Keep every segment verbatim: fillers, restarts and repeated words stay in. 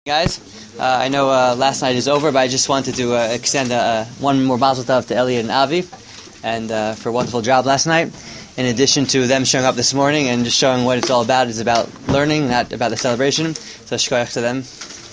Guys, uh, I know uh, last night is over, but I just wanted to uh, extend uh, uh, one more mazel tov to Elliot and Avi, and uh, for a wonderful job last night. In addition to them showing up this morning and just showing what it's all about, it's about learning, not about the celebration. So shkoyach to them.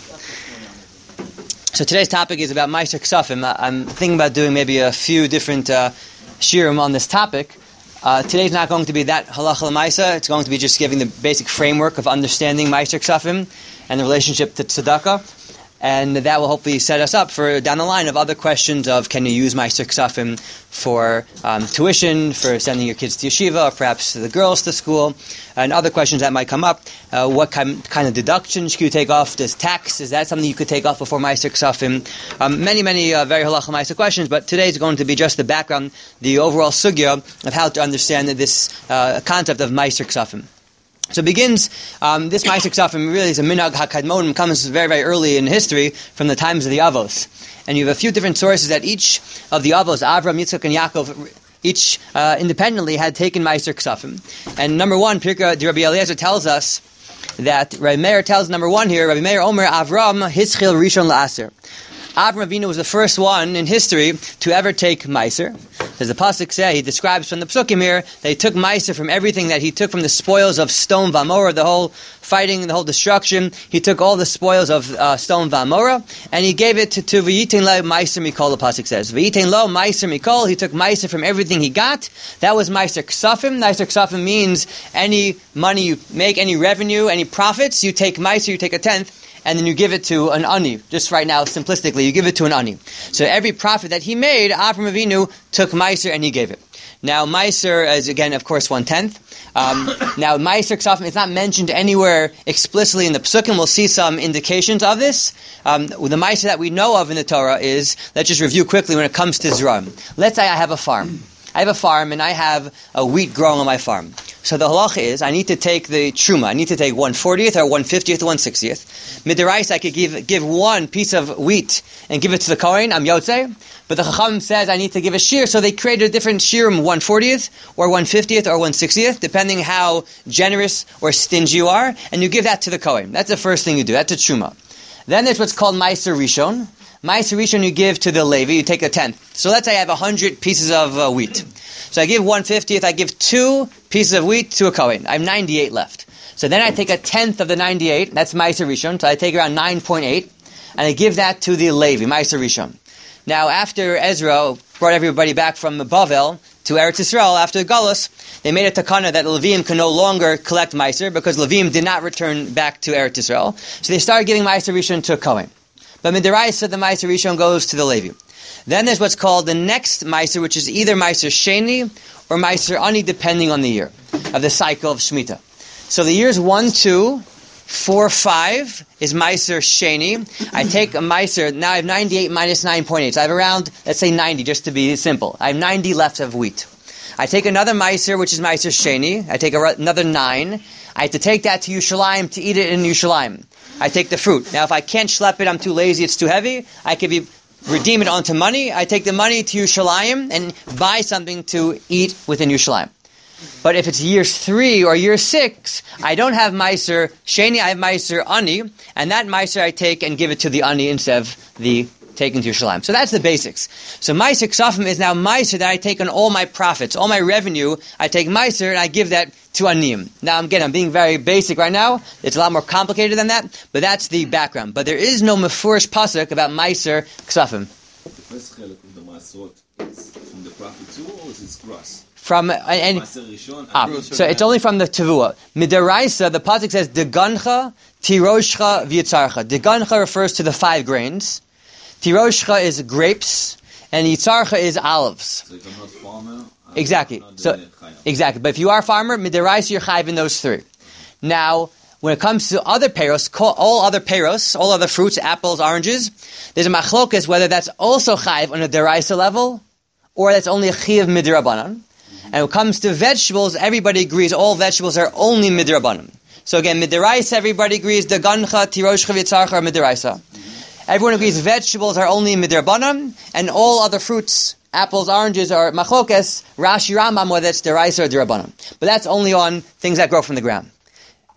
So today's topic is about Ma'aser Ksafim. I'm thinking about doing maybe a few different uh, shiurim on this topic. Uh, today's not going to be that halacha l'maisa. It's going to be just giving the basic framework of understanding Ma'aser Ksafim and the relationship to tzedakah, and that will hopefully set us up for down the line of other questions of can you use Ma'aser Ksafim for um, tuition, for sending your kids to yeshiva, or perhaps the girls to school, and other questions that might come up. Uh, what kind, kind of deductions can you take off? Does tax, is that something you could take off before Ma'aser Ksafim? Um, many, many uh, very halacha l'maisa questions, but today is going to be just the background, the overall sugya of how to understand this uh, concept of Ma'aser Ksafim. So it begins, um, this Ma'aser Ksafim really is a minhag hakadmonim, comes very, very early in history from the times of the Avos. And you have a few different sources that each of the Avos, Avram, Yitzchak, and Yaakov, each uh, independently had taken Ma'aser Ksafim. And number one, Pirkei de Rabbi Eliezer tells us that, Rabbi Meir tells number one here, Rabbi Meir Omer, Avram, Hischil Rishon La'aser. Avram Avinu was the first one in history to ever take Ma'aser. As the pasuk says, he describes from the psukim here, that he took Ma'aser from everything that he took from the spoils of Sodom V'Amorah, the whole fighting, the whole destruction. He took all the spoils of uh, Sodom V'Amorah, and he gave it to, to V'yitin lo Ma'aser Mikol, the pasuk says. V'yitin lo Ma'aser Mikol, he took Ma'aser from everything he got. That was Ma'aser Ksafim. Ma'aser Ksafim means any money you make, any revenue, any profits, you take Ma'aser, you take a tenth, and then you give it to an ani. Just right now, simplistically, you give it to an ani. So every profit that he made, Avram Avinu took Ma'aser and he gave it. Now, Ma'aser is, again, of course, one-tenth. Um, now, Ma'aser Ksafim is not mentioned anywhere explicitly in the Psukim. We'll see some indications of this. Um, the Ma'aser that we know of in the Torah is, let's just review quickly when it comes to Zram. Let's say I have a farm. I have a farm and I have a wheat growing on my farm. So the halacha is, I need to take the truma. I need to take one fortieth or one fiftieth or one sixtieth. Midarais, I could give give one piece of wheat and give it to the Kohen. I'm Yotzei. But the Chacham says I need to give a shear, so they created a different shear, one fortieth or one fiftieth or one sixtieth, depending how generous or stingy you are, and you give that to the Kohen. That's the first thing you do. That's a truma. Then there's what's called Ma'aser Rishon. Ma'aser Rishon you give to the Levi, you take a tenth. So let's say I have one hundred pieces of uh, wheat. So I give one fiftieth, I give two pieces of wheat to a Kohen. I have ninety-eight left. So then I take a tenth of the ninety-eight, that's Ma'aser Rishon, so I take around nine point eight, and I give that to the Levi, Ma'aser Rishon. Now after Ezra brought everybody back from Bavel to Eretz Yisrael, after Galus, they made a takana that Levim can no longer collect Ma'aser, because Levim did not return back to Eretz Yisrael. So they started giving Ma'aser Rishon to a Kohen. But Midaraisa, the Ma'aser Rishon goes to the Levi. Then there's what's called the next Ma'aser, which is either Ma'aser Sheni or Ma'aser Ani, depending on the year of the cycle of Shemitah. So the years one, two, four, five is Ma'aser Sheni. I take a Ma'aser, now I have ninety-eight minus nine point eight. So I have around, let's say ninety, just to be simple. I have ninety left of wheat. I take another Ma'aser, which is Ma'aser Sheni. I take a, another nine. I have to take that to Yerushalayim to eat it in Yerushalayim. I take the fruit. Now, if I can't schlep it, I'm too lazy, it's too heavy, I could be, redeem it onto money. I take the money to Yerushalayim and buy something to eat within Yerushalayim. But if it's year three or year six, I don't have Ma'aser Sheni, I have Ma'aser Ani, and that Ma'aser I take and give it to the Ani instead of the taken to Yerushalayim. So that's the basics. So Ma'aser Ksafim is now Ma'aser that I take on all my profits, all my revenue, I take Ma'aser and I give that to Aniyim. Now again, I'm being very basic right now. It's a lot more complicated than that, but that's the background. But there is no mefurish pasuk about Ma'aser Ksafim. The first chelik of the Ma'asot is from the profit too, or is it gross? From uh, and ah, so it's only from the Tavua. Midaraisa, the pasuk says Degancha, Tiroshcha, V'yitzarcha. Degancha refers to the five grains. Tiroshcha is grapes, and Yitzarcha is olives. So if I'm not farmer, I'm exactly. Not So exactly. But if you are a farmer, midiraisa you're chayiv in those three. Now, when it comes to other peros, all other peros, all other fruits, apples, oranges, there's a machlokas whether that's also chayiv on a deraisa level, or that's only a chayiv midirabanan. And when it comes to vegetables, everybody agrees all vegetables are only midirabanan. So again, midiraisa, everybody agrees the gancha, tiroshcha, v'yitzarcha are midiraisa. Everyone agrees vegetables are only midrabanan, and all other fruits, apples, oranges, are machlokes, Rashi Rambam, whether it's deraisa or derabanan. But that's only on things that grow from the ground.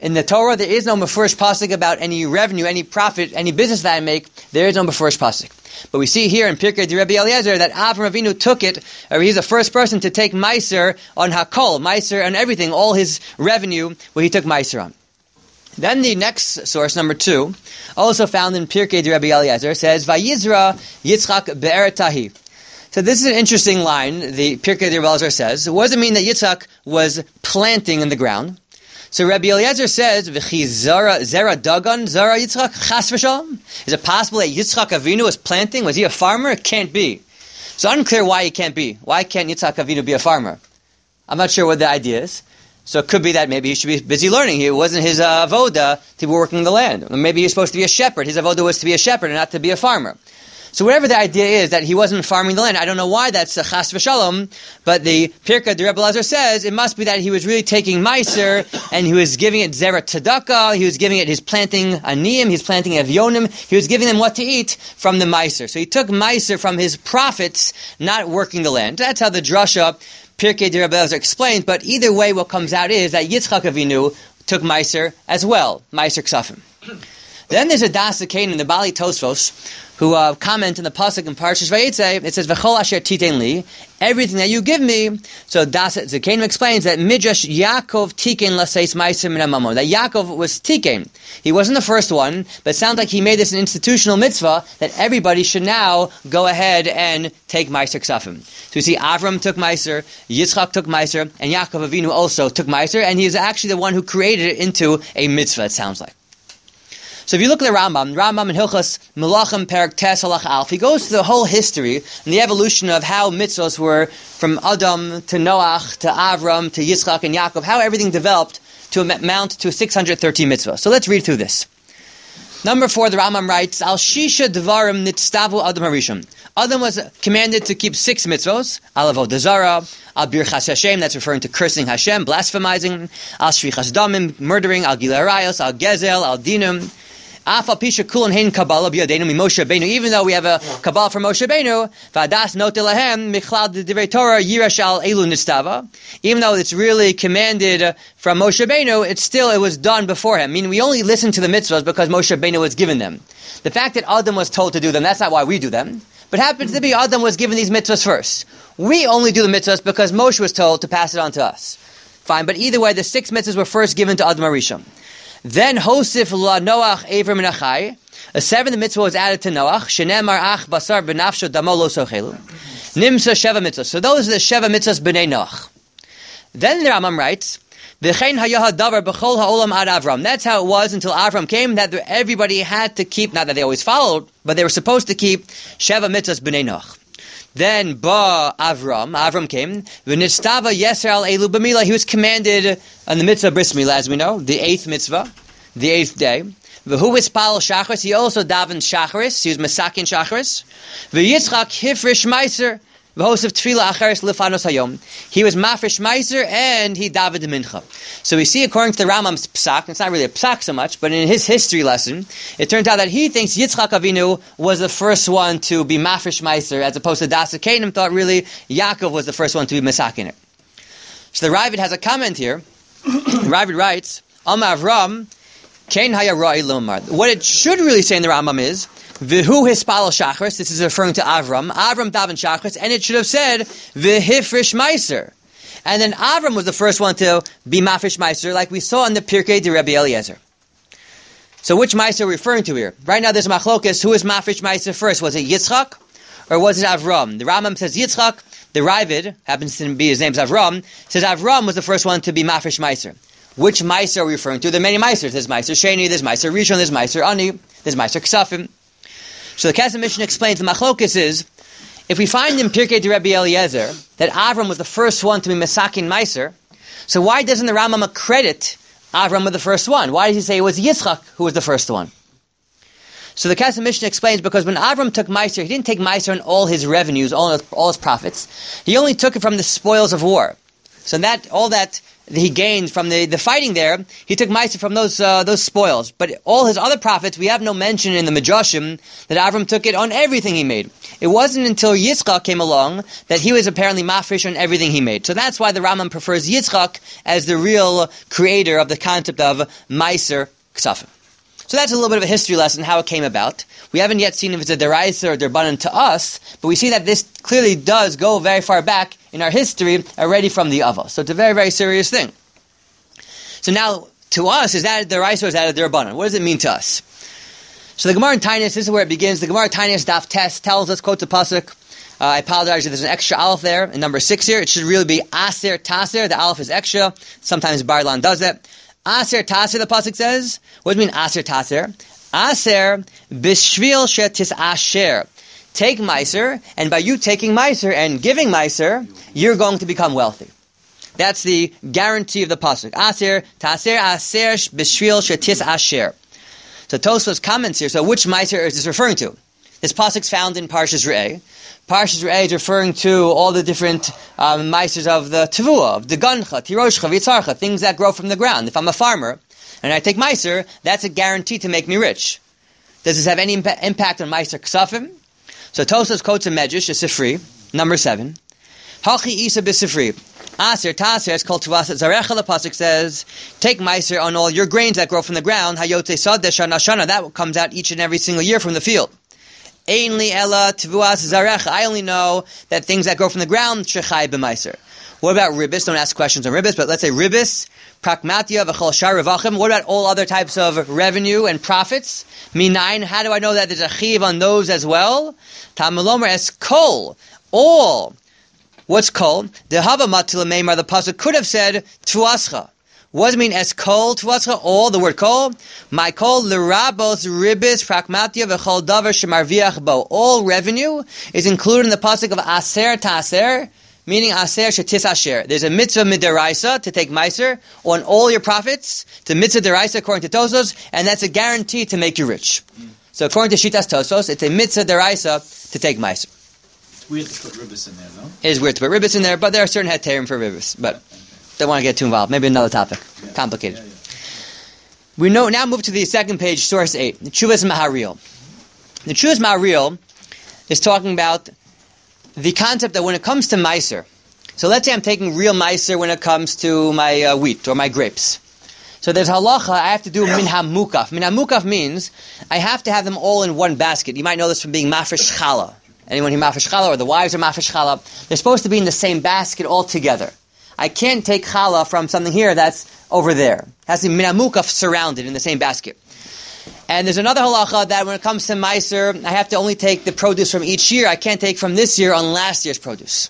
In the Torah, there is no mefurish pasuk about any revenue, any profit, any business that I make. There is no mefurish pasuk. But we see here in Pirkei de Rabbi Eliezer that Avram Avinu took it, or he's the first person to take Meiser on Hakol, Meiser on everything, all his revenue, where he took Meiser on. Then the next source, number two, also found in Pirkei de Rabbi Eliezer, says, Vayizra Yitzchak be'er tahi. So this is an interesting line, the Pirkei de Rabbi Eliezer says. What does it mean that Yitzchak was planting in the ground? So Rabbi Eliezer says, "V'chi zara zera dagan zara Yitzchak chas v'shalom." Is it possible that Yitzchak Avinu was planting? Was he a farmer? It can't be. So unclear why he can't be. Why can't Yitzchak Avinu be a farmer? I'm not sure what the idea is. So it could be that maybe he should be busy learning. It wasn't his uh, avoda to be working the land. Or maybe he's supposed to be a shepherd. His avoda was to be a shepherd and not to be a farmer. So whatever the idea is, that he wasn't farming the land, I don't know why that's a chas v'shalom, but the Pirkei de Rebbe Elazar says it must be that he was really taking meiser, and he was giving it zera tzedakah, he was giving it his planting aniyim, he's planting avyonim, he was giving them what to eat from the meiser. So he took meiser from his profits, not working the land. That's how the drasha Pirkei de Rebbe Elazar explains, but either way what comes out is that Yitzchak Avinu took meiser as well, meiser ksafim. Then there's a Das Zakein in the Bali Tosfos, who uh, comment in the pasuk in Parshas Vayetze. It says, "V'chol asher titein li," everything that you give me. So Das Zakein explains that Midrash Yaakov tikein laseis meiser min hamamon. That Yaakov was tikein. He wasn't the first one, but it sounds like he made this an institutional mitzvah that everybody should now go ahead and take meiser ksafim. So we see Avram took meiser, Yitzchak took meiser, and Yaakov Avinu also took meiser, and he is actually the one who created it into a mitzvah. It sounds like. So if you look at the Rambam, Rambam in Hilchos Melachim Perek Tes Halach Alf, he goes to the whole history and the evolution of how mitzvos were from Adam to Noach to Avram to Yitzchak and Yaakov, how everything developed to amount to six hundred thirteen mitzvahs. So let's read through this. Number four, the Rambam writes, Al Shisha Dvarim Nitztavu Adam Harishon. Adam was commanded to keep six mitzvos. Al Avodah Zarah, Al Birchas Hashem, that's referring to cursing Hashem, blasphemizing, Al Shvichas Damim, murdering, Al Gilei Arayos, Al Gezel, Al Dinum, even though we have a Kabbalah from Moshe Rabbeinu, even though it's really commanded from Moshe Rabbeinu, it's still, it was done before him. I mean, we only listen to the mitzvahs because Moshe Rabbeinu was given them. The fact that Adam was told to do them, that's not why we do them. But it happens to be Adam was given these mitzvahs first. We only do the mitzvahs because Moshe was told to pass it on to us. Fine, but either way, the six mitzvahs were first given to Adam Harishon. Then Hosif la Noach Avram and Achai. A seventh mitzvah was added to Noach. Shenemar ach basar benafsho damo lo sochelu. Nimsa sheva mitzvahs. So those are the sheva mitzvahs b'nei Noach. Then the Rambam writes, V'chein hayah davar b'chol ha'olam ad Avram. That's how it was until Avram came, that everybody had to keep, not that they always followed, but they were supposed to keep sheva mitzvahs b'nei Noach. Then Ba Avram, Avram came. V'nitztava yeser al elu b'milah. He was commanded on the mitzvah bris milah, as we know, the eighth mitzvah, the eighth day. V'hu ispal shacharis. He also davened shacharis. He was masakin shacharis. V'yitzchak hifrish meiser. V'hosef tefillah acharis lefanos hayom. He was mafresh meiser and he davened mincha. So we see, according to the Rambam's psak, it's not really a psak so much, but in his history lesson, it turns out that he thinks Yitzchak Avinu was the first one to be mafresh meiser, as opposed to Das Zakein thought really Yaakov was the first one to be masakin it. So the Ravid has a comment here. The Ravid writes, Am Avram, Kain haya ra'i lomar. What it should really say in the Rambam is, V'hu hispal shachris. This is referring to Avram. Avram daven shachris, and it should have said v'hifrish meiser. And then Avram was the first one to be mafresh meiser, like we saw in the Pirkei de Rabbi Eliezer. So which meiser are we referring to here? Right now there's a machlokas. Who is mafresh meiser first? Was it Yitzchak or was it Avram? The Rambam says Yitzchak. The Ravid happens to be his name's Avram. Says Avram was the first one to be mafresh meiser. Which meiser are we referring to? There are many meisers. There's meiser sheni, there's meiser rishon, there's meiser ani, there's meiser ksafim. So the Kesef Mishnah explains the machlokas is, if we find in Pirkei de Rabbi Eliezer that Avram was the first one to be Mesakin Meiser, so why doesn't the Rambam credit Avram with the first one? Why does he say it was Yitzchak who was the first one? So the Kesef Mishnah explains, because when Avram took Meiser, he didn't take Meiser on all his revenues, all his, all his profits. He only took it from the spoils of war. So that all that he gained from the, the fighting there, he took Meiser from those uh, those spoils. But all his other profits, we have no mention in the Midrashim that Avram took it on everything he made. It wasn't until Yitzchak came along that he was apparently mafresh on everything he made. So that's why the Rambam prefers Yitzchak as the real creator of the concept of Meiser Ksafim. So that's a little bit of a history lesson, how it came about. We haven't yet seen if it's a deraisa or derbanan to us, but we see that this clearly does go very far back in our history, already from the Ava. So it's a very, very serious thing. So now, to us, is that a deraisa or is that a derbanan? What does it mean to us? So the Gemara in Taanis, this is where it begins. The Gemara in Taanis, Daf Tes, tells us, quotes a pasuk. Uh, I apologize if there's an extra aleph there in number six here. It should really be aser taser. The aleph is extra. Sometimes Barlan does it. Aser taser, the pasuk says. What does it mean, aser taser? Aser bishvil shetis asher. Take meiser, and by you taking meiser and giving meiser, you're going to become wealthy. That's the guarantee of the pasuk. Aser taser aser bishvil shetis asher. So Tosfos comments here. So which meiser is this referring to? This pasuk's found in Parshas Re'eh. Parshas Re'eh is referring to all the different um, meisers of the Tavua, of the Gancha, Tiroshcha, Vitzarcha, things that grow from the ground. If I'm a farmer and I take meiser, that's a guarantee to make me rich. Does this have any imp- impact on meiser ksafim? So Tosfos quotes a Medrash, a Sifri, number seven. Hachi Isa b'Sifri. Aser taser, it's called Tuvas Zarecha, the pasuk says, take meiser on all your grains that grow from the ground, Hayotze Sadeh Shana Shana, that comes out each and every single year from the field. Ainli ella tvuas zarecha. I only know that things that grow from the ground shechai b'meiser. What about ribis? Don't ask questions on ribis, but let's say ribis, prakmatia, v'chol shar revachim. What about all other types of revenue and profits? Minayin, how do I know that there's a chiv on those as well? Tamilomer es kol, all. What's kol? The hava matila meimar, the pasuk could have said tuascha. What does it mean as kol tuascha? All, the word kol. My kol l'rabos ribis prakmatia v'chol davar shemarviach bo. All revenue is included in the pasuk of aser taser, meaning aser shetis asher. There's a mitzvah midaraisa to take meiser on all your profits. It's a mitzvah deraisa according to Tosfos, and that's a guarantee to make you rich. Mm. So according to Shitas Tosfos, it's a mitzvah deraisa to take meiser. It's weird to put ribis in there, no? It is weird to put ribis in there, but there are certain heterim for ribis, but don't want to get too involved. Maybe another topic. Yeah. Complicated. Yeah, yeah. We know, now move to the second page, source eight. The Tshuvas Maharil. The Tshuvas Maharil is talking about the concept that when it comes to meiser, so let's say I'm taking real meiser when it comes to my uh, wheat or my grapes. So there's halacha, I have to do min hamukaf. Min hamukaf means I have to have them all in one basket. You might know this from being mafresh challah. Anyone who mafresh challah, or the wives are mafresh challah, they're supposed to be in the same basket all together. I can't take challah from something here that's over there. It has to be minamukaf surrounded in the same basket. And there's another halacha that when it comes to meiser, I have to only take the produce from each year. I can't take from this year on last year's produce.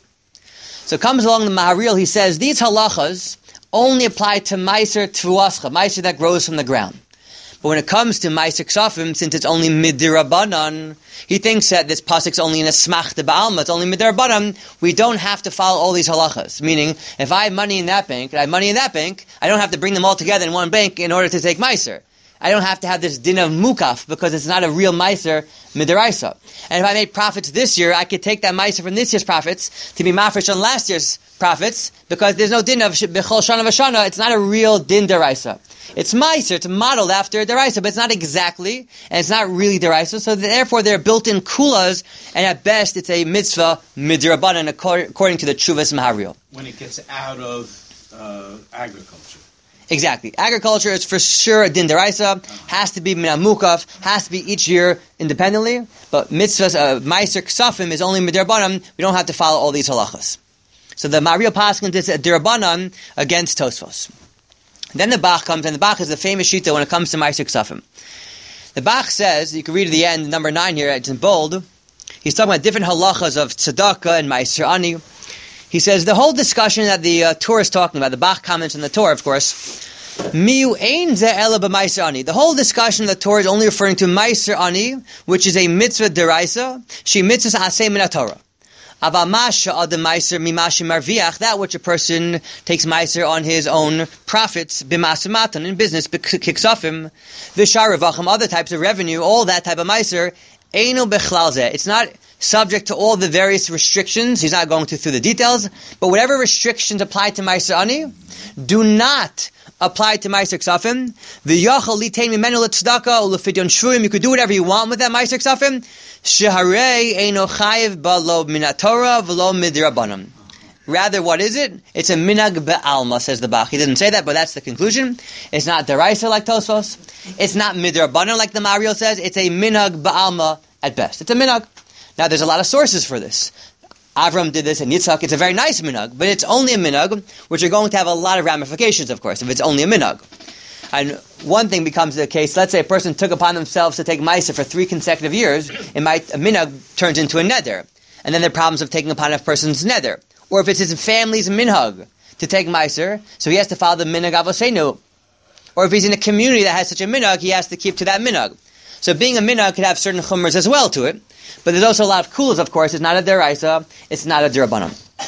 So comes along the Maharil, he says, these halachas only apply to meiser tvuascha, meiser that grows from the ground. But when it comes to meiser ksafim, since it's only midirabanan, he thinks that this pasuk's only in a smach de ba'alma, it's only midirabanan, we don't have to follow all these halachas. Meaning, if I have money in that bank, and I have money in that bank, I don't have to bring them all together in one bank in order to take meiser. I don't have to have this din of mukaf, because it's not a real meiser midiraisa. And if I make profits this year, I could take that meiser from this year's profits to be mafresh on last year's profits, because there's no din of b'chol shana v'shana, it's not a real din deraisa. It's meiser, it's modeled after deraisa, but it's not exactly, and it's not really deraisa, so therefore they're built-in kulas, and at best it's a mitzvah midirabanan according to the Tshuvas Maharil. When it gets out of uh, agriculture. Exactly. Agriculture is for sure a din deraisa, has to be minamukaf, has to be each year independently, but mitzvahs, uh, meiser ksafim is only midirabanan, we don't have to follow all these halachas. So the Maharil paskin is a dirabanan against Tosfos. Then the Bach comes, and the Bach is the famous shita when it comes to meiser ksafim. The Bach says, you can read at the end, number nine here, it's in bold, he's talking about different halachas of tzedakah and meiser ani. He says, the whole discussion that the uh, Torah is talking about, the Bach comments in the Torah, of course, miu ein ze ela b'meiser ani. The whole discussion of the Torah is only referring to meiser ani, which is a mitzvah deraisa, she mitzvahs aseh min haTorah. That which a person takes meiser on his own profits, b'masamatan, in business, b'kiksafim, v'sharavachim, other types of revenue, all that type of meiser, eino bechlal zeh. It's not subject to all the various restrictions. He's not going to through the details, but whatever restrictions apply to meiser ani, do not apply to meiser ksafim. V'yachal litein mimenu l'tzedakah or l'fidyon shvurim. You could do whatever you want with that meiser ksafim. Sheharei eino chayiv balo min Torah v'lo midrabanan. Rather, what is it? It's a minag be'alma, says the Bach. He didn't say that, but that's the conclusion. It's not deraisa like Tosfos. It's not midrabanan like the Mario says. It's a minag be'alma at best. It's a minag. Now, there's a lot of sources for this. Avram did this, and Yitzhak. It's a very nice minag, but it's only a minag, which are going to have a lot of ramifications, of course, if it's only a minag. And one thing becomes the case, let's say a person took upon themselves to take meiser for three consecutive years, it might, a minag turns into a neder. And then there are problems of taking upon a person's neder. Or if it's his family's minhag to take meiser, so he has to follow the minhag avosenu. Or if he's in a community that has such a minhag, he has to keep to that minhag. So being a minhag could have certain chumras as well to it. But there's also a lot of kulas, of course. It's not a deraisa, it's not a derabanan.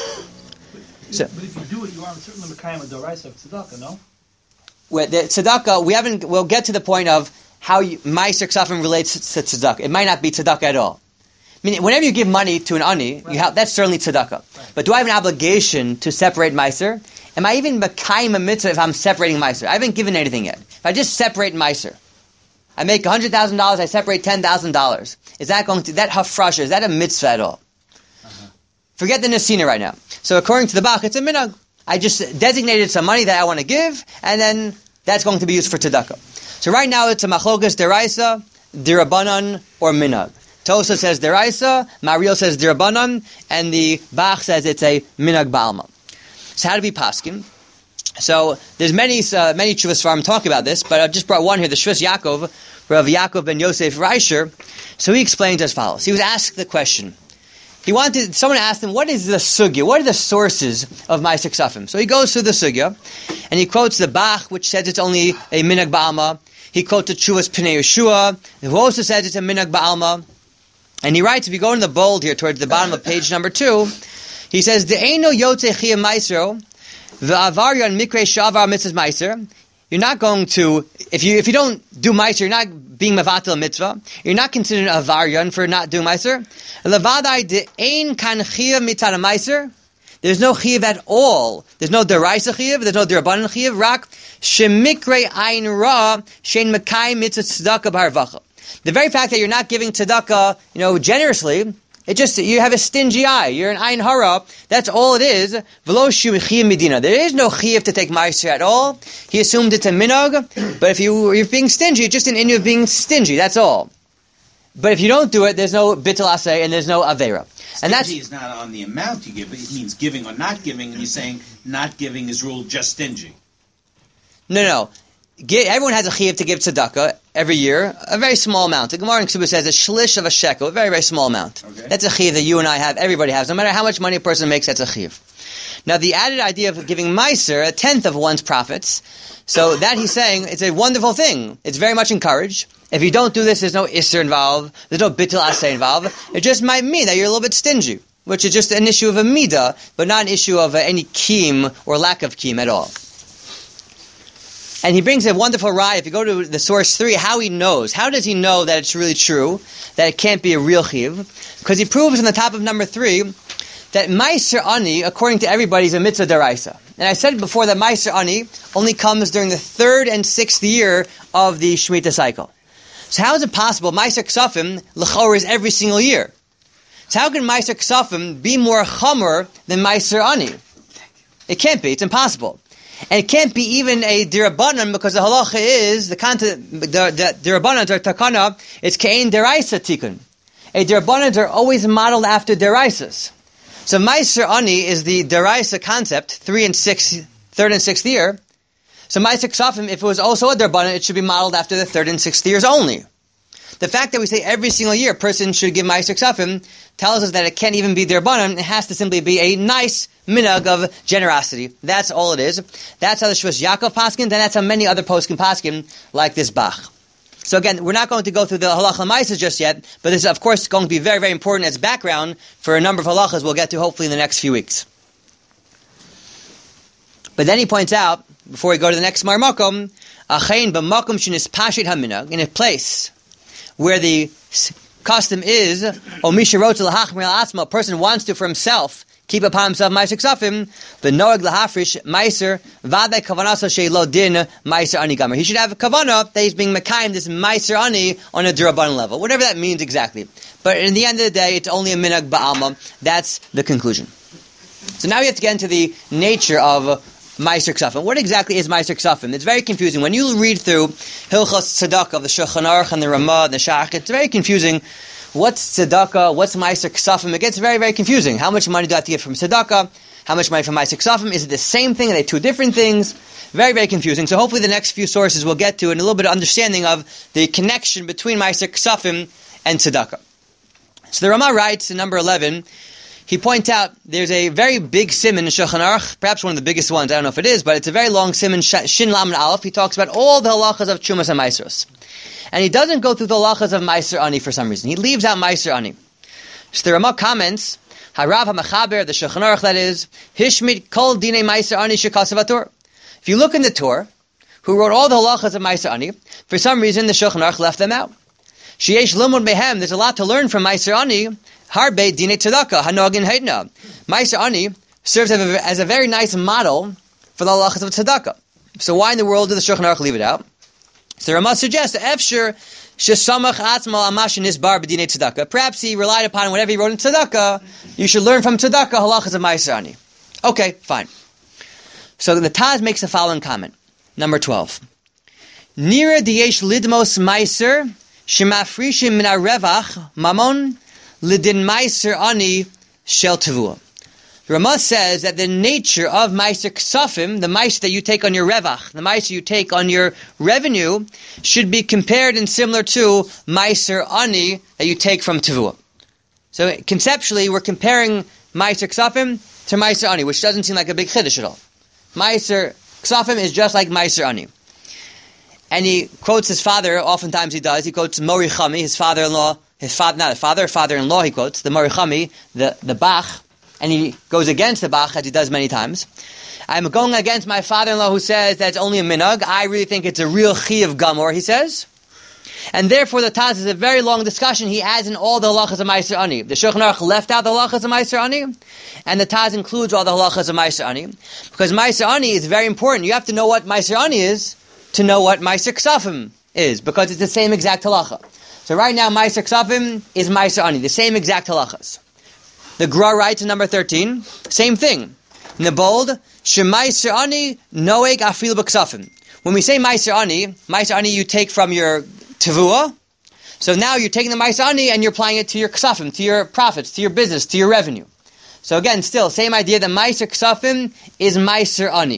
So, but if you do it, you are certainly the kind of deraisa of tzedakah, no? With the tzedakah, we haven't. We'll get to the point of how meiser ksafim relates to tzedakah. It might not be tzedakah at all. I mean, whenever you give money to an ani, right. you have, that's certainly tzedakah. Right. But do I have an obligation to separate meiser? Am I even mekayim a mitzvah if I'm separating meiser? I haven't given anything yet. If I just separate meiser, I make one hundred thousand dollars, I separate ten thousand dollars. Is that going to, that hafrasha, is that a mitzvah at all? Uh-huh. Forget the nesina right now. So according to the Bach, it's a minhag. I just designated some money that I want to give, and then that's going to be used for tzedakah. So right now it's a machlokas deraisa, dirabanan, or minhag. Tosa says deraisa, Mario says dirabanan, and the Bach says it's a minhag ba'alma. So how do we paskin? So there's many uh, many Shuvas Svarim talk about this, but I just brought one here, the Shvus Yaakov, Rav Yaakov ben Yosef Reisher. So he explains as follows. He was asked the question. He wanted, someone asked him, what is the sugya? What are the sources of Ma'aser Ksafim? So he goes through the sugya, and he quotes the Bach, which says it's only a minhag ba'alma. He quotes the Chuvas Pnei Yeshua, who also says it's a minhag ba'alma. And he writes, if you go in the bold here, towards the bottom of page number two, he says, De'eno yotze chiyah maisro, v'avaryan mikre shavar mitzvah meiser. You're not going to, if you if you don't do meiser, you're not being mevatel mitzvah. You're not considered a varyan for not doing meiser. Levadai de ein kan chiyav mitzvah meiser. There's no chiyav at all. There's no deraisa chiyav. There's no derabanan chiyav. Rak shemikre ein ra shein mekai mitzvah tzedakah b'harvacha. The very fact that you're not giving tzedakah, you know, generously. It just, you have a stingy eye. You're an ayin hara. That's all it is. V'lo shu chiyuv medina. There is no chiyuv to take meiser at all. He assumed it's a minhag. But if you, you're being stingy, it's just an inu of being stingy. That's all. But if you don't do it, there's no bittul aseh and there's no avera. And that's is not on the amount you give, but it means giving or not giving. And you're saying not giving is ruled just stingy. No, no. Everyone has a chiyuv to give tzedakah every year, a very small amount. The Gemara in Ksubah says a shlish of a shekel, a very, very small amount. Okay. That's a chiyuv that you and I have, everybody has. No matter how much money a person makes, that's a chiyuv. Now, the added idea of giving meiser, a tenth of one's profits, so that he's saying, it's a wonderful thing. It's very much encouraged. If you don't do this, there's no isser involved, there's no bittul aseh involved. It just might mean that you're a little bit stingy, which is just an issue of a midah, but not an issue of uh, any kiyum or lack of kiyum at all. And he brings a wonderful raya. If you go to the source three, how he knows. How does he know that it's really true, that it can't be a real chiv? Because he proves in the top of number three that meiser ani, according to everybody, is a mitzvah deraisa. And I said before that meiser ani only comes during the third and sixth year of the Shemitah cycle. So how is it possible meiser ksafim l'chor is every single year? So how can meiser ksafim be more chamer than meiser ani? It can't be. It's impossible. And it can't be even a dirabanan because the halacha is, the content, the, the dirabanan or takana, it's kein deraisa tikkun. A dirabanan are always modeled after deraisas. So meiser ani is the deraisa concept, three and six, third and sixth year. So meiser ksafim, if it was also a dirabanan, it should be modeled after the third and sixth years only. The fact that we say every single year a person should give meiser ksafim tells us that it can't even be dirabanan. It has to simply be a nice minhag of generosity. That's all it is. That's how the Shvus Yaakov paskin, and that's how many other poskim paskin like this Bach. So again, we're not going to go through the halacha l'maisa just yet, but this is of course going to be very, very important as background for a number of halachas we'll get to hopefully in the next few weeks. But then he points out, before we go to the next Mar Makom, Achein b'makom shenis pashit haminag, in a place where the custom is, o misha rotz l'hachmir al-atzma, a person wants to for himself keep upon himself ma'aser ksafim, v'noeg l'hafrish ma'aser v'adai kavanasa she'lo din ma'aser ani gamer. He should have a kavanah that he's being mekayim this ma'aser ani on a d'rabbanan level, whatever that means exactly. But in the end of the day, it's only a minhag ba'alma. That's the conclusion. So now we have to get into the nature of Ma'aser Ksafim. What exactly is Ma'aser Ksafim? It's very confusing. When you read through Hilchos Tzedakah of the Shulchan Aruch and the Ramah and the Shach, it's very confusing. What's Tzedakah? What's Ma'aser Ksafim? It gets very, very confusing. How much money do I have to get from Tzedakah? How much money from Ma'aser Ksafim? Is it the same thing? Are they two different things? Very, very confusing. So hopefully the next few sources we'll get to and a little bit of understanding of the connection between Ma'aser Ksafim and Tzedakah. So the Ramah writes in number eleven, he points out there's a very big siman in Shulchan Aruch, perhaps one of the biggest ones, I don't know if it is, but it's a very long siman, Shin Lam and Aleph. He talks about all the halachas of Chumas and Ma'aseros. And he doesn't go through the halachas of Ma'aser Ani for some reason. He leaves out Ma'aser Ani. So the Ramah comments, Harav HaMechaber, the Shulchan Aruch that is, Hishmit Kol Dinei Ma'aser Ani Shekasav HaTorah. If you look in the Torah, who wrote all the halachas of Ma'aser Ani, for some reason the Shulchan Aruch left them out. Sheyesh Limud Mehem, there's a lot to learn from Ma'aser Ani, Harbe Dinei Tzedakah, Hanogin Heidna. Ma'aser Ani serves as a, as a very nice model for the halachas of Tzedakah. So why in the world did the Shulchan Aruch leave it out? So Ramah suggests that Efshir Shesamach Atzmal Amash Nisbar B'Dinei Tzedakah. Perhaps he relied upon whatever he wrote in Tzedakah. You should learn from Tzedakah halachas of Ma'aser Ani. Okay, fine. So the Taz makes the following comment. Number twelve. Nira Diyesh Lidmos Ma'aser Shemafrishim Min HaRevach Mamon Lidin Ma'aser Ani Shel Tavua. Ramah says that the nature of Ma'aser Ksafim, the Ma'aser that you take on your Revach, the Ma'aser you take on your revenue, should be compared and similar to Ma'aser Ani that you take from Tavua. So conceptually, we're comparing Ma'aser Ksafim to Ma'aser Ani, which doesn't seem like a big chiddush at all. Ma'aser Ksafim is just like Ma'aser Ani. And he quotes his father, oftentimes he does, he quotes Mori Chami, his father-in-law, his father, not a father, father-in-law he quotes, the Mori Chami, the, the Bach, and he goes against the Bach, as he does many times. I'm going against my father-in-law who says that it's only a minhag. I really think it's a real chiyuv gamor, he says. And therefore the Taz is a very long discussion. He adds in all the halachas of Ma'aser Ani. The Shulchan Aruch left out the halachas of Ma'aser Ani, and the Taz includes all the halachas of Ma'aser Ani. Because Ma'aser Ani is very important. You have to know what Ma'aser Ani is to know what Ma'aser Ksafim is, because it's the same exact halacha. So right now Ma'aser Ksafim is Ma'aser Ani, the same exact halachas. The Gra writes in number thirteen, same thing. In the bold, Shemaiser Ani Noeg Afil B'Ksafim. When we say Ma'aser Ani, Ma'aser Ani you take from your Tavua. So now you're taking the Ma'aser Ani and you're applying it to your Ksafim, to your profits, to your business, to your revenue. So again, still, same idea that Ma'aser Ksafim is Ma'aser Ani.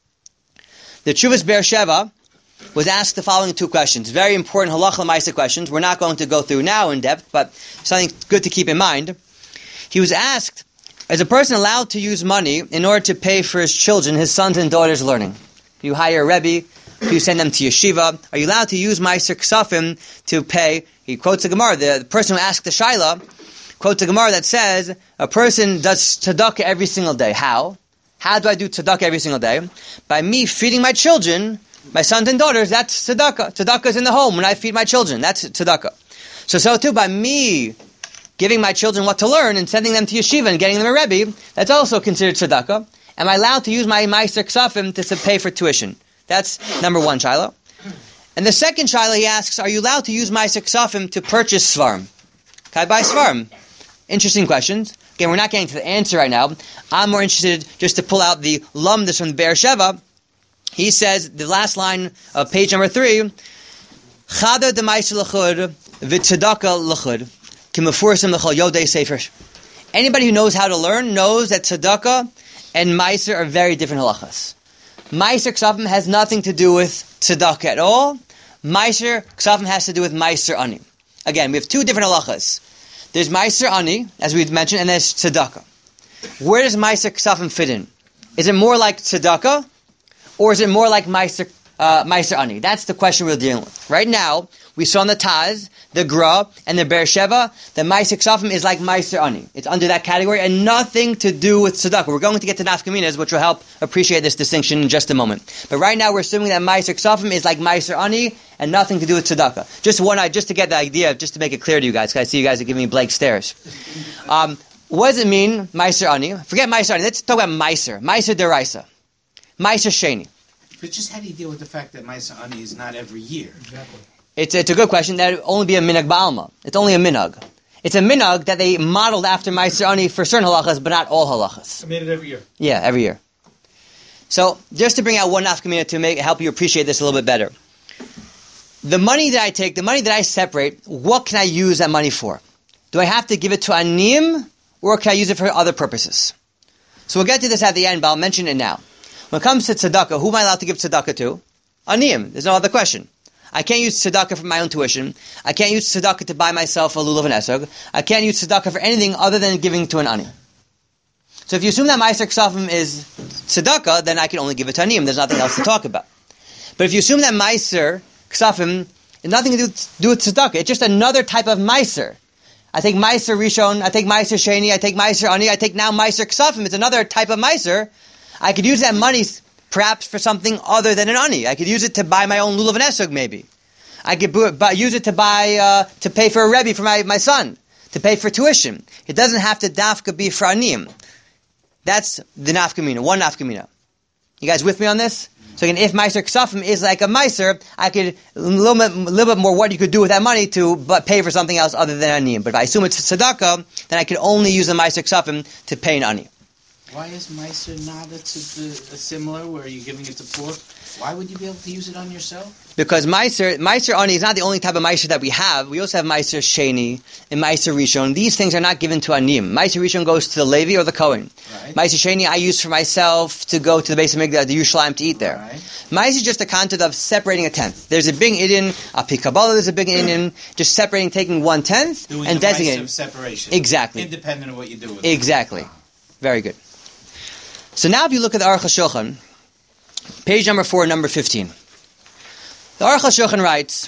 The Tshuvas Be'er Sheva was asked the following two questions. Very important halacha l'maisa questions. We're not going to go through now in depth, but something good to keep in mind. He was asked, is a person allowed to use money in order to pay for his children, his sons and daughters learning? If you hire a Rebbe, if you send them to yeshiva, are you allowed to use Ma'aser Ksafim to pay? He quotes the Gemara. The, the person who asked the Shaila quotes the Gemara that says, a person does tzedakah every single day. How? How do I do tzedakah every single day? By me feeding my children, my sons and daughters, that's tzedakah. Tzedakah is in the home when I feed my children. That's tzedakah. So, so too, by me giving my children what to learn and sending them to yeshiva and getting them a Rebbe, that's also considered tzedakah. Am I allowed to use my Ma'aser Ksafim to pay for tuition? That's number one, Shiloh. And the second Shiloh, he asks, are you allowed to use Ma'aser Ksafim to purchase Svarim? Can I buy Svarim? Interesting questions. Again, we're not getting to the answer right now. I'm more interested just to pull out the lumdus from Be'er Sheva. He says, the last line of page number three, Chada de Ma'aser l'chud v'tzedakah l'chud kimefursim l'chol yodei sefer. Anybody who knows how to learn knows that tzedakah and Ma'aser are very different halachas. Ma'aser Ksafim has nothing to do with tzedakah at all. Ma'aser Ksafim has to do with Ma'aser Ani. Again, we have two different halachas. There's Ma'aser Ani, as we've mentioned, and there's tzedakah. Where does Ma'aser Ksafim fit in? Is it more like tzedakah, or is it more like Ma'aser uh, Ma'aser Ani? That's the question we're dealing with. Right now, we saw in the Taz, the Gra, and the Beersheva, the Meiser Ksafim is like Meiser Ani. It's under that category and nothing to do with tzedakah. We're going to get to nafkaminas, which will help appreciate this distinction in just a moment. But right now we're assuming that Meiser Ksafim is like Meiser Ani and nothing to do with tzedakah. Just one, just to get the idea, just to make it clear to you guys, because I see you guys are giving me blank stares. Um, what does it mean, Meiser Ani? Forget Meiser Ani. Let's talk about Meiser. Meiser Deraisa. Meiser Sheni. But just how do you deal with the fact that Meiser Ani is not every year? Exactly. It's, it's a good question. That would only be a minhag ba'alma. It's only a minhag. It's a minhag that they modeled after Meiser Ani for certain halachas, but not all halachas. I made it every year. Yeah, every year. So, just to bring out one nafkamina to make help you appreciate this a little bit better. The money that I take, the money that I separate, what can I use that money for? Do I have to give it to aniyim, or can I use it for other purposes? So we'll get to this at the end, but I'll mention it now. When it comes to tzedakah, who am I allowed to give tzedakah to? Aniyim. There's no other question. I can't use tzedakah for my own tuition. I can't use tzedakah to buy myself a lulav and esog. I can't use tzedakah for anything other than giving to an ani. So if you assume that Meiser Ksafim is tzedakah, then I can only give it to aniyim. There's nothing else to talk about. But if you assume that Meiser Ksafim has nothing to do, do with tzedakah, it's just another type of Meiser. I take Meiser Rishon, I take Meiser Sheni, I take Meiser Ani, I take now Meiser Ksafim. It's another type of Meiser. I could use that money perhaps for something other than an ani. I could use it to buy my own lulav and esog, maybe. I could bu- buy, use it to buy, uh, to pay for a rebbe for my, my son, to pay for tuition. It doesn't have to dafka be for aniyim. That's the nafkamina, one nafkamina. You guys with me on this? So again, if Meiser Ksafim is like a Meiser, I could, a little bit, a little bit more what you could do with that money to but pay for something else other than aniyim. But if I assume it's tzedakah, then I could only use the Meiser Ksafim to pay an ani. Why is Meiser not a, to the, a similar where you're giving it to poor? Why would you be able to use it on yourself? Because Meiser, Meiser Ani is not the only type of Meiser that we have. We also have Meiser Sheni and Meiser Rishon. These things are not given to Aniyim. Meiser Rishon goes to the Levi or the Kohen. Right. Meiser Sheni I use for myself to go to the Beis Hamikdash, the Yerushalayim, to eat there. Right. Meiser is just a concept of separating a tenth. There's a big idin, a Pikabala there's a big idin, just separating, taking one tenth Doing and the designating. Meiser separation. Exactly. Independent of what you do with exactly. it. Exactly. Very good. So now if you look at the Aruch HaShulchan, page number four, number fifteen. The Aruch HaShulchan writes,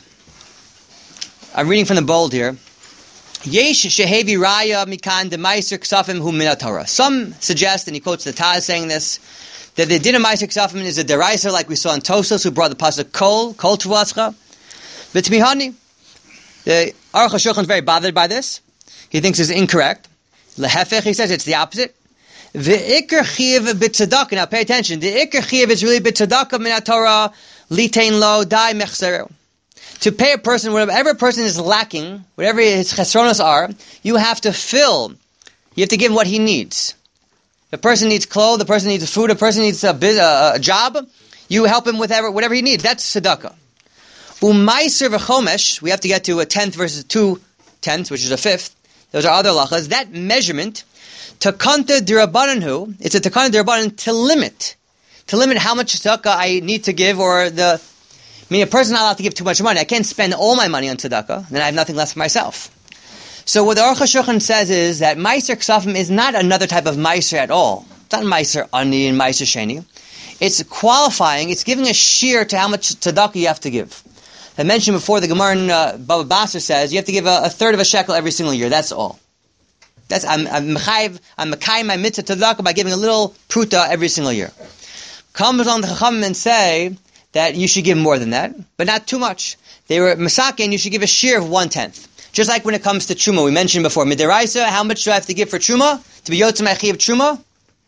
I'm reading from the bold here, Yesh shehevi raya mikan de meiser ksafim hu min Torah. Some suggest, and he quotes the Taz saying this, that the din of meiser ksafim is a deraiser, like we saw in Tosos, who brought the pasuk kol, kol tvuascha. But tmihani, the Aruch HaShulchan is very bothered by this. He thinks it's incorrect. Lehefech, he says it's the opposite. The ikar chiv b'tzedakah. Now pay attention. The ikar chiv is really b'tzedakah min Torah litain lo dai mechzero. To pay a person, whatever a person is lacking, whatever his chesronos are, you have to fill. You have to give him what he needs. The person needs clothes, the person needs food, the person needs a, a, a job. You help him with whatever, whatever he needs. That's tzedakah. Umaiser v'chomesh. We have to get to a tenth versus two tenths, which is a fifth. Those are other lachas. That measurement. Takanta d'Rabbanan, it's a takanta d'Rabbanan to limit, to limit how much tzedakah I need to give, or the, I mean, a person's not allowed to give too much money. I can't spend all my money on tzedakah, then I have nothing left for myself. So what the Aruch HaShulchan says is that Meiser Ksafim is not another type of Meiser at all. It's not Meiser Ani and Meiser Sheni. It's qualifying, it's giving a shear to how much tzedakah you have to give. I mentioned before, the Gemara in uh, Baba Basra says you have to give a, a third of a shekel every single year, that's all. That's I'm I'm mechayiv, I'm mekayim my mitzvah tzedakah by giving a little pruta every single year. Comes on the Chachamim and say that you should give more than that, but not too much. They were masakin, you should give a shear of one tenth. Just like when it comes to truma, we mentioned before midiraisa. How much do I have to give for truma to be yotzei mechiv truma?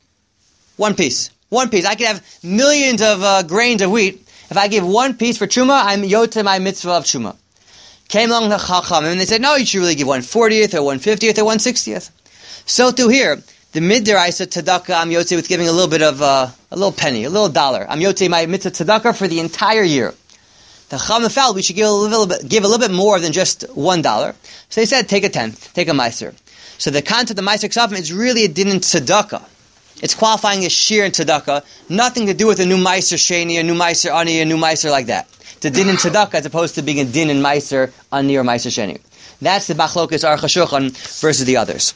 One piece, one piece. I could have millions of uh, grains of wheat. If I give one piece for truma, I'm yotzei my mitzvah of truma. Came along the Chachamim and they said, no, you should really give one fortieth or one fiftieth or one sixtieth. So too here, the mid-deraisa tzedakah, I'm yotzei with giving a little bit of, uh, a little penny, a little dollar. I'm yotzei my mitzvah tzedakah for the entire year. The Chachamim felt we should give a little bit, give a little bit more than just one dollar. So they said, take a tenth, take a meiser. So the concept of meiser ksafim is really a din in tzedakah. It's qualifying as sheer in tzedakah, nothing to do with a new meiser sheni, a new meiser ani, a new meiser like that. It's a din in tzedakah as opposed to being a din in meiser ani or meiser sheni. That's the machlokas Aruch HaShulchan versus the others.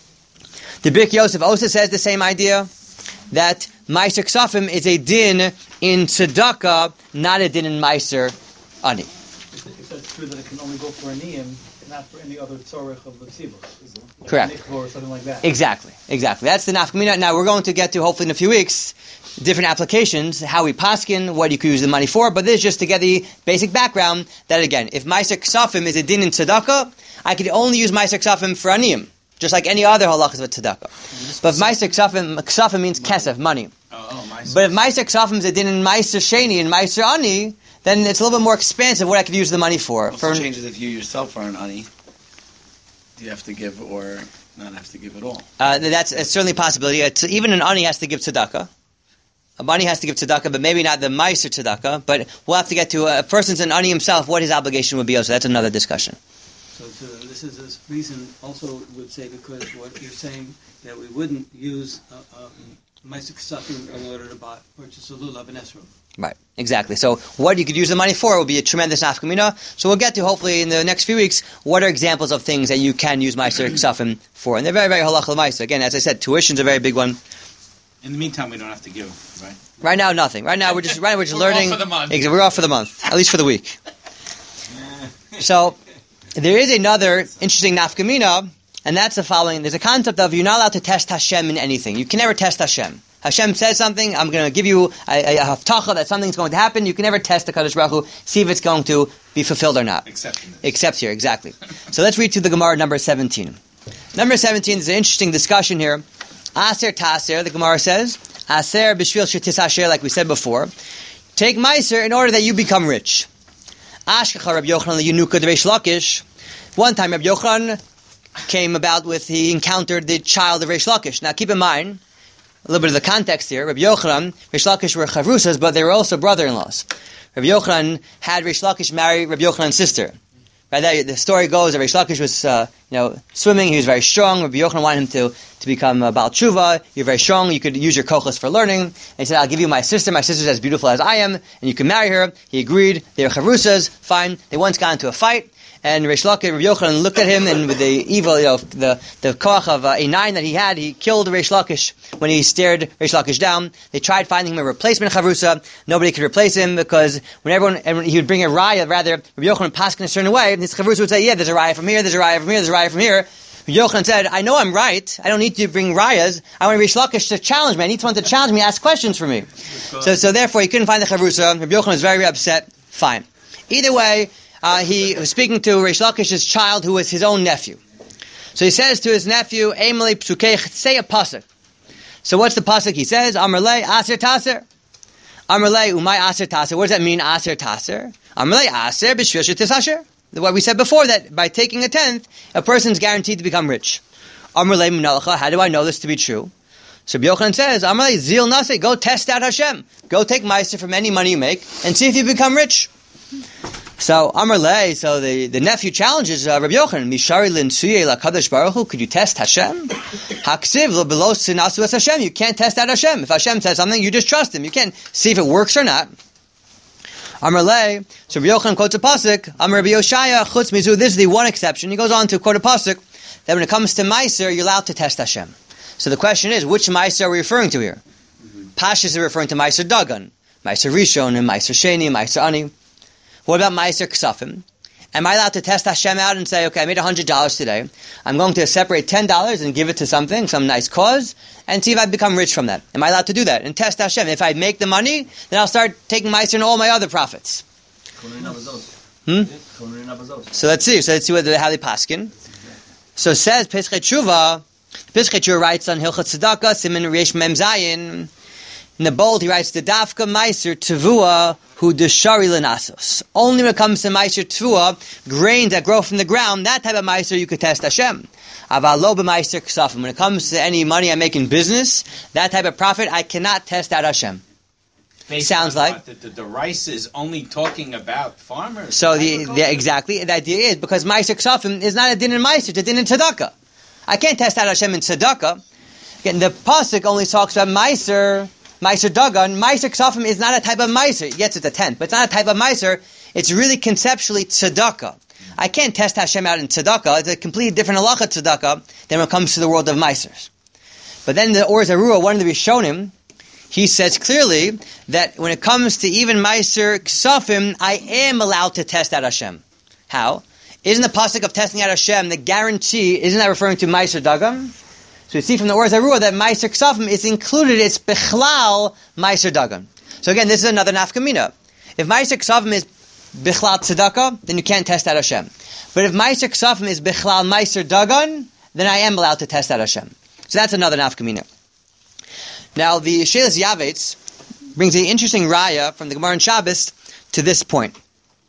The Birk Yosef also says the same idea, that meiser ksafim is a din in tzedakah, not a din in meiser ani. if, if that's true that it can only go for an iyim, not for any other tzorich of the tzibur. Like Correct. Nikvor or something like that. Exactly, exactly. That's the nafkamina. Now we're going to get to, hopefully in a few weeks, different applications, how we paskin, what you could use the money for, but this is just to get the basic background that, again, if Meiser Ksafim is a din in tzedakah, I could only use Meiser Ksafim for aniyim, just like any other halachas of tzedakah. But if Meiser Ksafim, Ksafim means kesef, money. Oh, oh, Meiser. But if Meiser Ksafim is a din in Meiser Sheni and Meiser Ani, then it's a little bit more expansive what I could use the money for. Also for changes if you yourself are an ani. Do you have to give or not have to give at all? Uh, that's, that's certainly a possibility. It's, even an ani has to give tzedakah. A ani has to give tzedakah, but maybe not the meiser tzedakah. But we'll have to get to a person's an ani himself, what his obligation would be. So that's another discussion. So, so this is a reason also would say, because what you're saying that we wouldn't use uh, um, meiser ksafim in order to buy, purchase a lulav and esrog. Right, exactly. So what you could use the money for would be a tremendous nafkamina. So we'll get to, hopefully, in the next few weeks, what are examples of things that you can use meiser ksafim for. And they're very, very halach l'maisa. Again, as I said, tuition's a very big one. In the meantime, we don't have to give, right? Right now, nothing. Right now, we're just right now, we're just We're off learning. for the month. Exactly, we're off for the month, at least for the week. So there is another interesting nafkamina, and that's the following. There's a concept of you're not allowed to test Hashem in anything. You can never test Hashem. Hashem says something, I'm going to give you a, a, a haftacha that something's going to happen. You can never test the Kadosh Baruch Hu, see if it's going to be fulfilled or not. Except in this. Except here, exactly. So let's read to the Gemara number seventeen. Number seventeen is an interesting discussion here. Aser taser, the Gemara says, Aser b'shvil shetisasher, like we said before. Take meiser in order that you become rich. Ashkacha Rabbi Yochanan Yenuka de Reish Lakish. One time Rabbi Yochanan came about with, he encountered the child of Reish Lakish. Now keep in mind, a little bit of the context here. Rabbi Yochanan, Reish Lakish were chavrusas, but they were also brother-in-laws. Rabbi Yochanan had Reish Lakish marry Rabbi Yochanan's sister. Right, that, the story goes that Reish Lakish was, uh, you know, swimming. He was very strong. Rabbi Yochanan wanted him to, to become a Baal Tshuva. You're very strong. You could use your kochos for learning. And he said, I'll give you my sister. My sister's as beautiful as I am, and you can marry her. He agreed. They were chavusas. Fine. They once got into a fight. And Reish Lakish, Rabbi Yochanan looked at him, and with the evil, you know, the the koach of uh, a nine that he had, he killed Reish Lakish when he stared Reish Lakish down. They tried finding him a replacement chavrusa. Nobody could replace him because when everyone, and he would bring a raya, rather, Rabbi Yochanan passed in a certain way, and his chavrusa would say, yeah, there's a raya from here, there's a raya from here, there's a raya from here. Rabbi Yochanan said, I know I'm right. I don't need to bring rayas. I want Reish Lakish to challenge me. I need someone to challenge me, ask questions for me. So, so therefore, he couldn't find the chavrusa. Rabbi Yochanan was very, very upset. Fine. Either way, Uh, he was speaking to Reish Lakish's child, who was his own nephew. So he says to his nephew, Emily Psukech, say a pasuk. So what's the pasuk? He says, Amrlei Aser Taser. Amrlei Umay Aser Taser. What does that mean, Aser Taser? Amrlei Aser B'shvil Shetisasher. What we said before, that by taking a tenth, a person's guaranteed to become rich. Amrlei Munalacha. How do I know this to be true? So Rabbi Yochanan says, Amrlei Zil Nase. Go test out Hashem. Go take meiser from any money you make and see if you become rich. So Amar Lei, so the, the nephew challenges uh, Rabbi Yochanan, Mishari Linsuye la Kadosh Baruch Hu, could you test Hashem? Haksiv lo below sinasu es Hashem. You can't test out Hashem. If Hashem says something, you just trust him. You can't see if it works or not. Amar Lei, so Rabbi Yochanan quotes a pasuk. Amar Rabbi Yoshaya chutz mizu. This is the one exception. He goes on to quote a pasuk that when it comes to meiser, you're allowed to test Hashem. So the question is, which meiser are we referring to here? Mm-hmm. Pashas are referring to meiser Dagan, meiser Rishon, and meiser Sheni, meiser Ani. What about Meiser Ksafim? Am I allowed to test Hashem out and say, okay, I made one hundred dollars today. I'm going to separate ten dollars and give it to something, some nice cause, and see if I become rich from that. Am I allowed to do that? And test Hashem. If I make the money, then I'll start taking Meiser and all my other profits. Hmm? So let's see. So let's see what, how they paskin. So it says, Pesach Tshuva, Pesach Tshuva writes on Hilchot Tzedakah, Siman Reish Mem Zayin. In the bold, he writes, the Dafka Meiser Tevua Hu Deshari Lenasos. Only when it comes to Meiser Tevua, grains that grow from the ground, that type of Meiser you could test Hashem. Avalo b'Meiser Ksafim. When it comes to any money I make in business, that type of profit, I cannot test out Hashem. Based Sounds on like what? The, the, the rice is only talking about farmers. So the, the exactly the idea is because Meiser Ksafim is not a din in Meiser, it's a din in Tzedakah. I can't test out Hashem in Tzedakah. Again, the pasuk only talks about Meiser. Meiser Dagan, Meiser Ksafim is not a type of Meiser. Yes, it's a tenth, but it's not a type of Meiser. It's really conceptually tzedakah. I can't test Hashem out in tzedakah. It's a completely different halacha tzedakah than when it comes to the world of Meisers. But then the Or Zarua, one of the Rishonim, he says clearly that when it comes to even Meiser Ksafim, I am allowed to test out Hashem. How? Isn't the pasuk of testing out Hashem the guarantee? Isn't that referring to Meiser Dagam? So you see from the Or Zarua that Meiser Ksafim is included. It's Bechlal Meiser Dagam. So again, this is another nafkamina. If Meiser Ksafim is Bechlal Tzedakah, then you can't test out Hashem. But if Meiser Ksafim is Bechlal Meiser Dagan, then I am allowed to test out Hashem. So that's another nafkamina. Now the Shelas Yavetz brings an interesting raya from the Gemara in Shabbos to this point.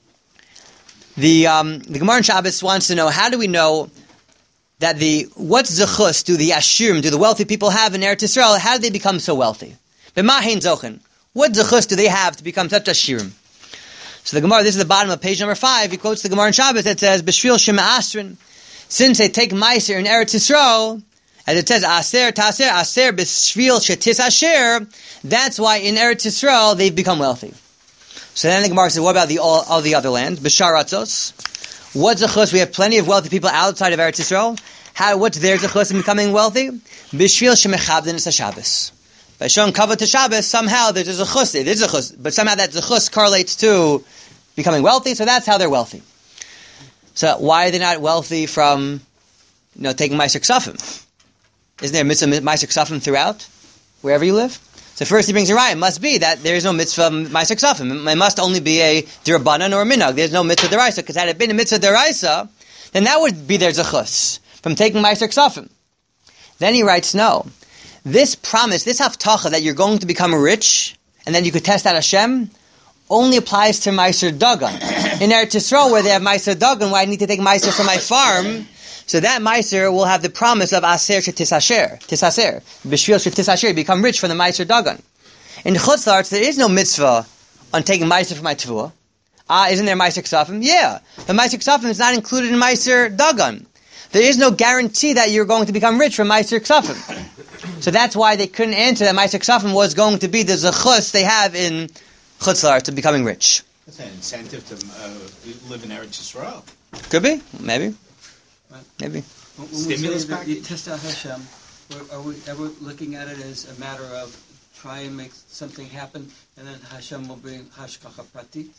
The um, the Gemara in Shabbos wants to know, how do we know that the what zechus do the Ashirim, do the wealthy people have in Eretz Yisrael? How did they become so wealthy? B'ma hein zochen? What zechus do they have to become such Ashirim? So the Gemara, this is the bottom of page number five. He quotes the Gemara in Shabbos that says, "B'shvil shema asrin." Since they take meiser in Eretz Yisrael, as it says, "Aser taser aser b'shvil shetis asher," that's why in Eretz Yisrael they've become wealthy. So then the Gemara says, what about the all, all the other land? B'sharatzos. What zechus? We have plenty of wealthy people outside of Eretz Yisrael. How? What's their zechus in becoming wealthy? B'shvil shemechabdin es Shabbos. By showing kavod to Shabbos, somehow there's a zechus. It is a zechus, but somehow that zechus correlates to becoming wealthy. So that's how they're wealthy. So why are they not wealthy from, you know, taking Meiser Ksafim? Isn't there a mitzvah Meiser Ksafim throughout, wherever you live? So first he brings a raya. It must be that there is no mitzvah Meiser Ksafim. It must only be a dirabanan or a minhag. There's no mitzvah deraisa, because had it been a mitzvah deraisa, then that would be their zechus from taking Meiser Ksafim. Then he writes, no. This promise, this haftacha that you're going to become rich, and then you could test out Hashem, only applies to Meiser Dagan. In Eretz Yisrael, where they have Meiser Dagan, where I need to take Meiser from my farm, so that Meiser will have the promise of Aser Shetisasher, Tisaser, B'shvil Shetisasher, become rich from the Meiser Dagan. In Chutz La'aretz, there is no mitzvah on taking Meiser from my Tvua. Ah, isn't there Meiser Ksafim? Yeah. But Meiser Ksafim is not included in Meiser Dagan. There is no guarantee that you're going to become rich from Meiser Ksafim. So that's why they couldn't answer that Meiser Ksafim was going to be the zechus they have in Chutz La'aretz to becoming rich. That's an incentive to uh, live in Eretz Yisrael. Could be, maybe, maybe. When we Stimulus say that you package. test out Hashem, are- are we ever looking at it as a matter of try and make something happen, and then Hashem will bring hashkacha pratit?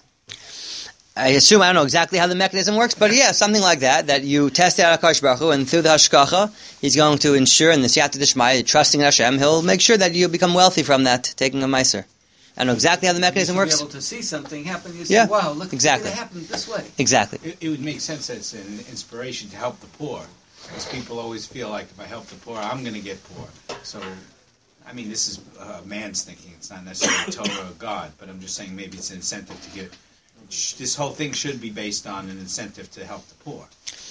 I assume, I don't know exactly how the mechanism works, but yeah, something like that, that you test out HaKadosh Baruch Hu, and through the hashkacha, he's going to ensure, in the siyata d'shmaya, trusting in Hashem, he'll make sure that you become wealthy from that, taking a meiser. I don't know exactly how the mechanism you works. Be able to see something happen, you say, Yeah, wow, look, exactly. it happened this way. Exactly. It, it would make sense as an inspiration to help the poor, because people always feel like if I help the poor, I'm going to get poor. So, I mean, this is uh, man's thinking. It's not necessarily Torah or God, but I'm just saying maybe it's an incentive to get. This whole thing should be based on an incentive to help the poor.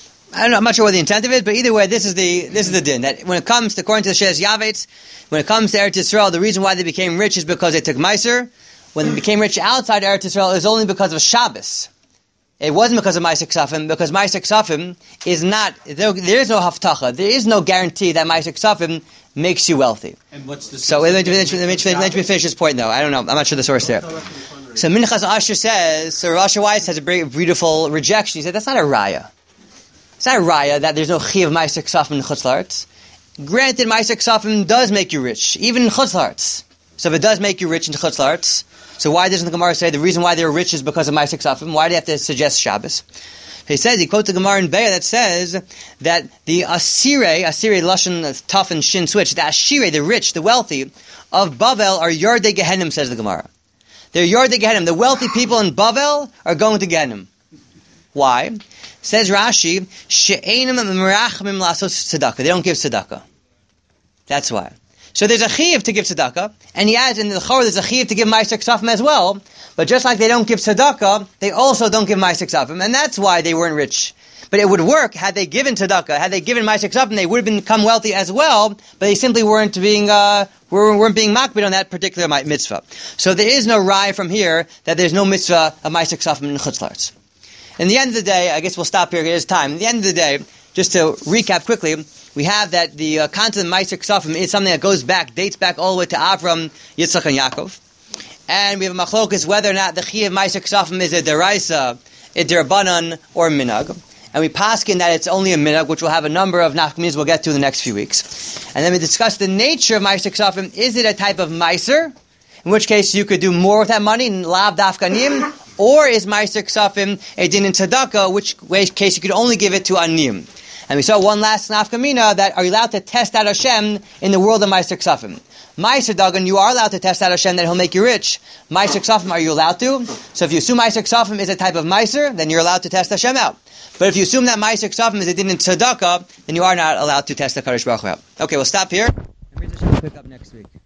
I don't know, I'm not sure what the incentive is, but either way, this is the this is the din. That when it comes to, according to the Shelas Yavetz, when it comes to Eretz Yisrael, the reason why they became rich is because they took Meiser. When they became rich outside Eretz Yisrael, it was only because of Shabbos. It wasn't because of Meiser Ksafim, because Meiser Ksafim is not, there, there is no haftacha, there is no guarantee that Meiser Ksafim makes you wealthy. And what's the So let me, let me, let me, let me finish this point though. I don't know, I'm not sure the source there. So Minchas Asher says, so Rav Asher Weiss has a very beautiful rejection. He said, that's not a raya. It's not a raya that there's no chi of Meiser Ksafim in Chutz La'aretz. Granted, Meiser Ksafim does make you rich, even in Chutz La'aretz. So if it does make you rich in Chutz La'aretz, so why doesn't the Gemara say the reason why they're rich is because of Meiser Ksafim? Why do they have to suggest Shabbos? He says, he quotes the Gemara in Be'ah that says that the Asirei, Asirei Lashon, tough and shin switch, the Ashirei, the rich, the wealthy, of Bavel are Yordei Gehenim, says the Gemara. They're Yordei Gehenim. The wealthy people in Bavel are going to Gehenim. Why? Says Rashi, She'enim merachmim lasos tzedakah. They don't give tzedakah. That's why. So there's a chiyuv to give tzedakah, and he adds in the Chorah there's a chiyuv to give Meiser Ksafim as well, but just like they don't give tzedakah, they also don't give Meiser Ksafim, and that's why they weren't rich. But it would work had they given tzedakah, had they given Meiser Ksafim, they would have become wealthy as well, but they simply weren't being, uh, weren't being makbid on that particular mitzvah. So there is no raya from here that there's no mitzvah of Meiser Ksafim in Chutz La'aretz. In the end of the day, I guess we'll stop here, it is time. In the end of the day, just to recap quickly, we have that the uh, concept of Meiser Ksafim is something that goes back, dates back all the way to Avram, Yitzchak, and Yaakov. And we have a machlokas whether or not the chi of Meiser Ksafim is a deraisa, a derabanan, or minhag. and we paskin that it's only a minhag, which we'll have a number of nachminas we'll get to in the next few weeks. And then we discuss the nature of Meiser Ksafim. Is it a type of Meiser? In which case you could do more with that money, lav dafkanim, or is Meiser Ksafim a din in tzedakah, which case you could only give it to anim. And we saw one last nafkamina that are you allowed to test out Hashem in the world of Meiser Ksafim? Meiser Dagan, you are allowed to test out Hashem that He'll make you rich. Meiser Ksafim, are you allowed to? So if you assume Meiser Ksafim is a type of Meiser, then you're allowed to test Hashem out. But if you assume that Meiser Ksafim is a din in tzedakah, then you are not allowed to test the Kadosh Baruch Hu out. Okay, we'll stop here. And we'll pick up next week.